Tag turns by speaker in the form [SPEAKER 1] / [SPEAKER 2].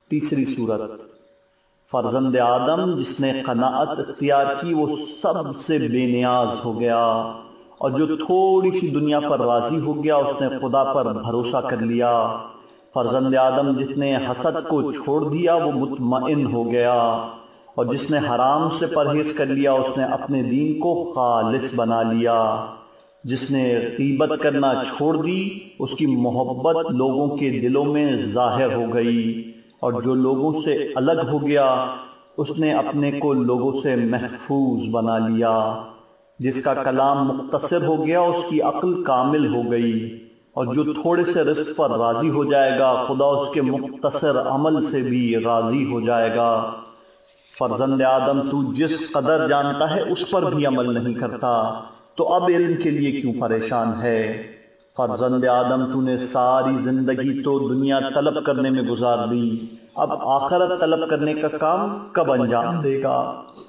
[SPEAKER 1] تیسری صورت، فرزند آدم جس نے قناعت اختیار کی وہ سب سے بے نیاز ہو گیا، اور جو تھوڑی سی دنیا پر راضی ہو گیا اس نے خدا پر بھروسہ کر لیا۔ فرزند آدم جس نے حسد کو چھوڑ دیا وہ مطمئن ہو گیا، اور جس نے حرام سے پرہیز کر لیا اس نے اپنے دین کو خالص بنا لیا۔ جس نے غیبت کرنا چھوڑ دی اس کی محبت لوگوں کے دلوں میں ظاہر ہو گئی، اور جو لوگوں سے الگ ہو گیا اس نے اپنے کو لوگوں سے محفوظ بنا لیا۔ جس کا کلام مختصر ہو گیا اس کی عقل کامل ہو گئی، اور جو تھوڑے سے رزق پر راضی ہو جائے گا خدا اس کے مختصر عمل سے بھی راضی ہو جائے گا۔ فرزند آدم تو جس قدر جانتا ہے اس پر بھی عمل نہیں کرتا، تو اب علم کے لیے کیوں پریشان ہے؟ فرزند آدم تو نے ساری زندگی تو دنیا طلب کرنے میں گزار دی، اب آخرت طلب کرنے کا کام کب انجام دے گا؟